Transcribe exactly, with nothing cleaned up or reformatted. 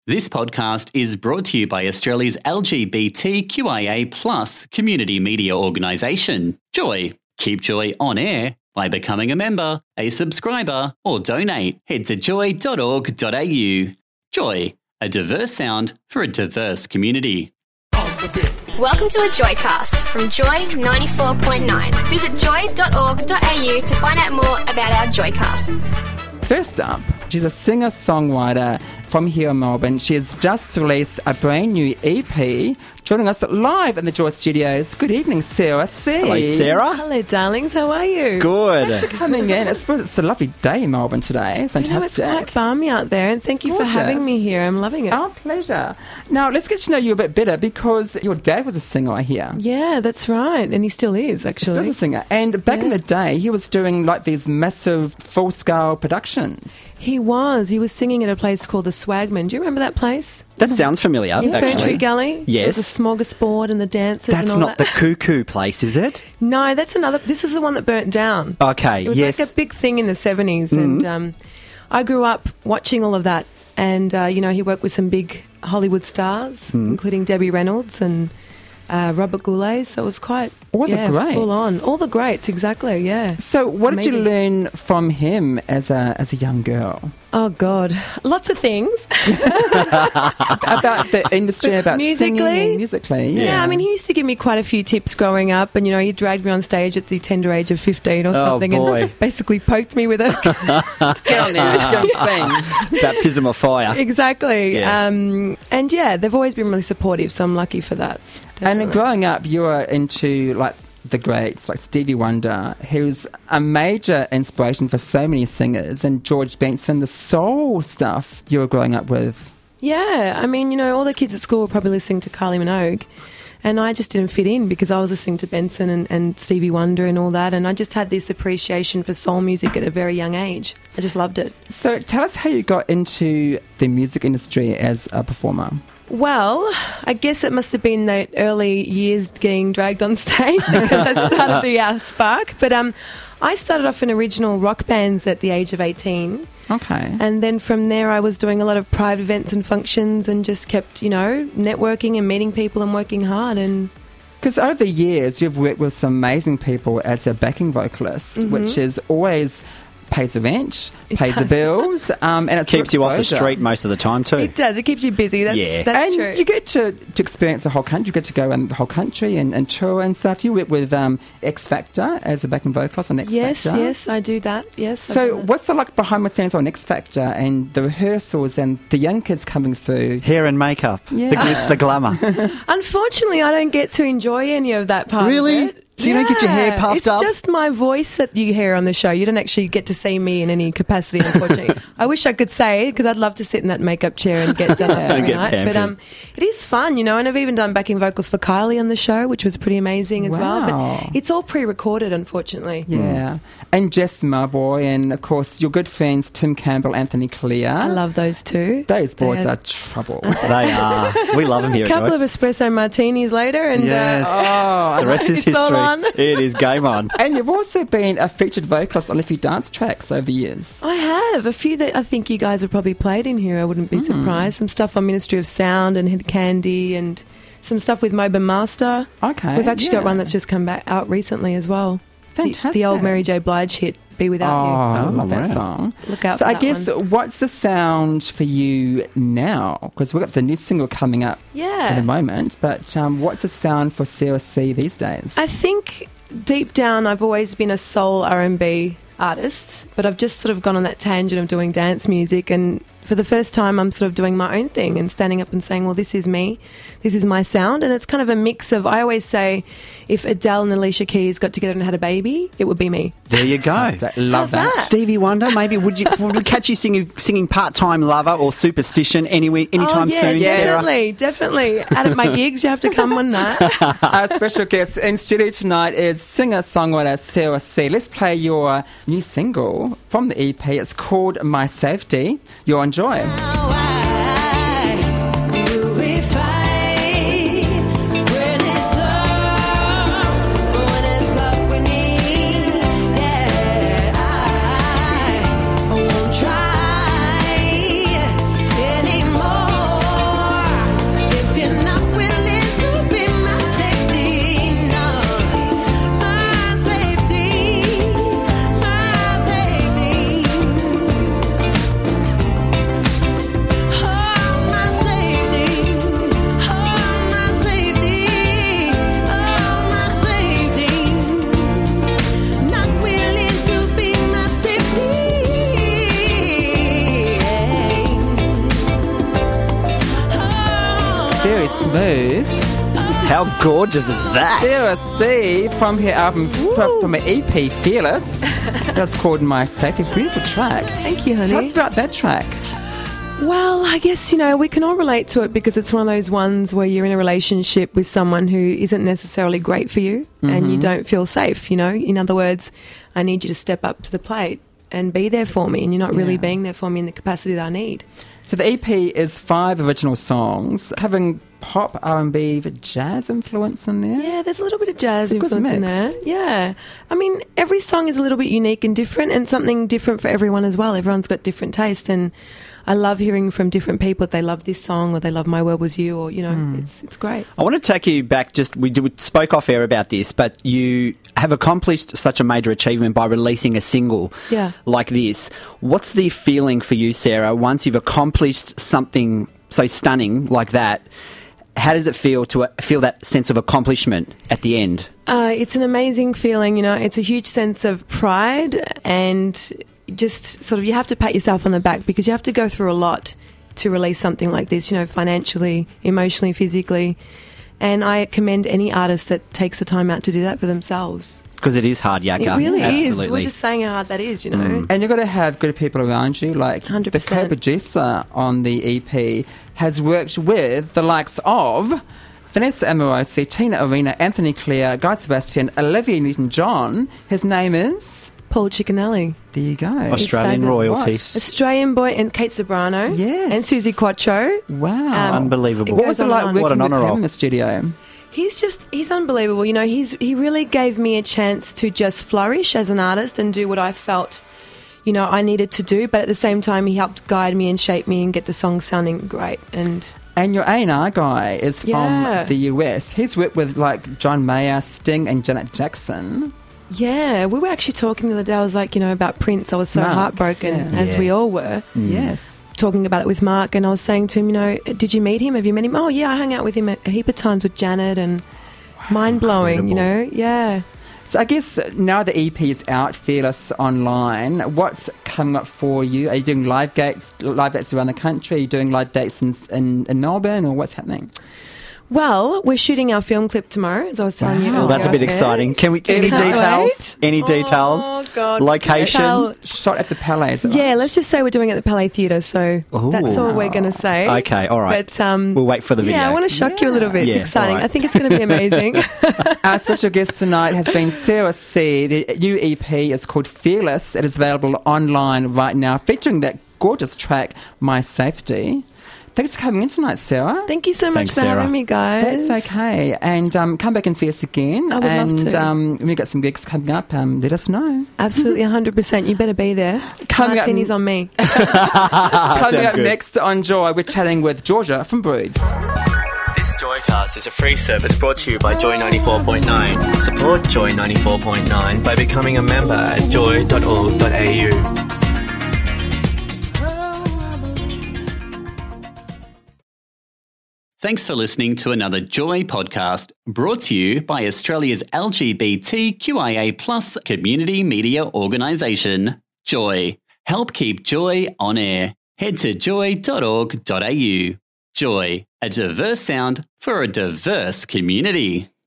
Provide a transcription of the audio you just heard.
This podcast is brought to you by Australia's L G B T Q I A plus community media organisation, Joy. Keep Joy on air by becoming a member, a subscriber, or donate. Head to joy dot org dot a u. Joy, a diverse sound for a diverse community. Welcome to a Joycast from Joy ninety-four point nine. Visit joy dot org dot a u to find out more about our Joycasts. First up, she's a singer-songwriter from here in Melbourne. She has just released a brand new E P, joining us live in the Joy Studios. Good evening, Sarah C. Hello, Sarah. Hello, darlings. How are you? Good. Thanks for coming in. It's, it's a lovely day in Melbourne today. Fantastic. You know, it's quite balmy out there, and thank It's you gorgeous. for having me here. I'm loving it. Our pleasure. Now, let's get to know you a bit better because your dad was a singer, I hear. Yeah, that's right, and he still is, He actually. was a singer. And back in Yeah. the day, he was doing like these massive full-scale productions. He was. He was singing at a place called the Swagman. Do you remember that place? That sounds familiar, In Fern actually. Tree Gully? Yes. With the smorgasbord and the dancers That's and all not that. the cuckoo place, is it? No, that's another. This was the one that burnt down. Okay, It was yes. like a big thing in the seventies, and um, I grew up watching all of that. And, uh, you know, he worked with some big Hollywood stars, including Debbie Reynolds and uh, Robert Goulet. So it was quite All the yeah, greats. full on. All the greats, exactly, yeah. So what did you Amazing. learn from him as a as a young girl? Oh, God. Lots of things. About the industry, about singing Musically? and musically. Yeah. Yeah, I mean, he used to give me quite a few tips growing up, and you know, he dragged me on stage at the tender age of fifteen or Oh, something, boy. and basically poked me with it. Get on there, let's go and sing. Baptism of fire. Exactly. Yeah. Um, and yeah, they've always been really supportive, so I'm lucky for that. And Definitely. growing up, you were into like the greats, like Stevie Wonder, who's a major inspiration for so many singers, and George Benson, the soul stuff you were growing up with. Yeah, I mean, you know, all the kids at school were probably listening to Kylie Minogue, and I just didn't fit in because I was listening to Benson and, and Stevie Wonder and all that, and I just had this appreciation for soul music at a very young age. I just loved it. So tell us how you got into the music industry as a performer. Well, I guess it must have been the early years getting dragged on stage that started the uh, spark. But um, I started off in original rock bands at the age of eighteen. Okay. And then from there I was doing a lot of private events and functions and just kept, you know, networking and meeting people and working hard. And Because over the years, you've worked with some amazing people as a backing vocalist, which is always pays the rent, It pays the does. bills, um, and it's Keeps you off the exposure. street most of the time, too. it does. It keeps you busy. That's, Yeah. that's and true. you get to, to experience the whole country. You get to go around the whole country and, and tour and stuff. You work with um, X Factor as a backing vocalist on X yes, Factor. yes, I do that. Yes. I So do that. what's the like behind the scenes on X Factor and the rehearsals and the young kids coming through? Hair and makeup. Yeah. The glitz, the glamour. Unfortunately, I don't get to enjoy any of that part Really? of it. So you don't get your hair puffed it's up? It's just my voice that you hear on the show. You don't actually get to see me in any capacity, unfortunately. I wish I could say, because I'd love to sit in that makeup chair and get done up And every get night. pampered. But um, it is fun, you know, and I've even done backing vocals for Kylie on the show, which was pretty amazing as well. Wow. But it's all pre-recorded, unfortunately. Yeah. And Jess Marboy and, of course, your good friends Tim Campbell, Anthony Clear. I love those two. Those boys They're- are trouble. They are. We love them here A at couple Joy. of espresso martinis later, and Yes. uh, The rest is It's all history. on. It is game on. And you've also been a featured vocalist on a few dance tracks over the years. I have a few that I think you guys have probably played in here. I wouldn't be surprised. Some stuff on Ministry of Sound and Head Candy, and some stuff with Moba Master. Okay. We've actually yeah. got one that's just come back out recently as well. The- Fantastic. The, old Mary J. Blige hit, "Be Oh, Without I love that wow. song. You." Look out So for I that guess one. what's the sound for you now? Because we've got the new single coming up Yeah. at the moment, but um, what's the sound for Sarah C these days? I think deep down, I've always been a soul R and B artist, but I've just sort of gone on that tangent of doing dance music, and for the first time I'm sort of doing my own thing and standing up and saying, well, this is me, this is my sound. And it's kind of a mix of, I always say, if Adele and Alicia Keys got together and had a baby, it would be me. There you go. Fantastic. Love How's that. that? Stevie Wonder, maybe would you would we catch you singing singing Part Time Lover or Superstition anyway, anytime oh, yeah, soon, Sarah? definitely, definitely. Out at my gigs, you have to come one night. Our special guest in studio tonight is singer-songwriter Sarah C. Let's play your new single from the E P. It's called My Safety. You'll enjoy. Anymore. very smooth. How gorgeous is that? Sarah C from her album, from, from her E P, Fearless. That's called My Safety. Beautiful track. Thank you, honey. Tell us about that track. Well, I guess, you know, we can all relate to it because it's one of those ones where you're in a relationship with someone who isn't necessarily great for you mm-hmm. and you don't feel safe, you know. In other words, I need you to step up to the plate and be there for me, and you're not really Yeah. being there for me in the capacity that I need. So the E P is five original songs, having pop, R and B, jazz influence in there. Yeah, there's a little bit of jazz It's a good influence in mix. there. Yeah. I mean, every song is a little bit unique and different, and something different for everyone as well. Everyone's got different tastes, and I love hearing from different people if they love this song or they love My World Was You, or, you know, Hmm. it's it's great. I want to take you back. Just we, we spoke off air about this, but you have accomplished such a major achievement by releasing a single Yeah. like this. What's the feeling for you, Sarah, once you've accomplished something so stunning like that? How does it feel to uh, feel that sense of accomplishment at the end? Uh, it's an amazing feeling, you know. It's a huge sense of pride, and just sort of you have to pat yourself on the back because you have to go through a lot to release something like this, you know, financially, emotionally, physically. And I commend any artist that takes the time out to do that for themselves. Because it is hard, Yaka. It really Absolutely. is. We're just saying how hard that is, you know. And you've got to have good people around you. Like one hundred the percent. co-producer on the E P has worked with the likes of Vanessa Amorosi, Tina Arena, Anthony Clear, Guy Sebastian, Olivia Newton-John. His name is... Paul Ciccinelli. There you go. Australian fabulous. royalty. Australian boy, and Kate Sobrano. Yes. And Susie Quattro. Wow. Um, Unbelievable. it What goes was it on like and on. working What an with honour him roll. in the studio? He's just, he's unbelievable. You know, he's he really gave me a chance to just flourish as an artist and do what I felt, you know, I needed to do. But at the same time, he helped guide me and shape me and get the song sounding great. And And your A and R guy is Yeah. from the U S. He's worked with like John Mayer, Sting and Janet Jackson. yeah, we were actually talking the other day. I was like, you know, about Prince. I was so Mark, heartbroken, yeah. as Yeah. we all were. Yes. Talking about it with Mark, and I was saying to him, you know, did you meet him? Have you met him? Oh, yeah, I hung out with him a, a heap of times with Janet, and mind-blowing, you know? Yeah. So I guess now the E P is out, Fearless, online, what's coming up for you? Are you doing live dates, live dates around the country? Are you doing live dates in, in, in Melbourne, or what's happening? Well, we're shooting our film clip tomorrow, as I was telling you Wow. earlier. Well, that's a bit off air. exciting. Can we? Any Can't details? wait. Any details? Oh, God. Location? Tell- Shot at the Palais, is it Yeah, right? let's just say we're doing it at the Palais Theatre, so Ooh. that's all we're going to say. Okay, all right. But um, We'll wait for the video. Yeah, I want to shock you a little bit. Yeah, It's exciting. all right. I think it's going to be amazing. Our special guest tonight has been Sarah C. The new E P is called Fearless. It is available online right now, featuring that gorgeous track, My Safety. Thanks for coming in tonight, Sarah. Thank you so much Thanks, for Sarah. having me, guys. That's okay. And um, come back and see us again. I would love and to. Um, when we got some gigs coming up, um, let us know. Absolutely, one hundred percent. You better be there. Coming up- Martini's on me. Coming Sounds up good. next on Joy, we're chatting with Georgia from Broods. This Joycast is a free service brought to you by Joy ninety-four point nine. Support Joy ninety-four point nine by becoming a member at joy dot org dot a u. Thanks for listening to another Joy podcast brought to you by Australia's L G B T Q I A plus community media organisation, Joy. Help keep Joy on air. Head to joy dot org dot a u. Joy, a diverse sound for a diverse community.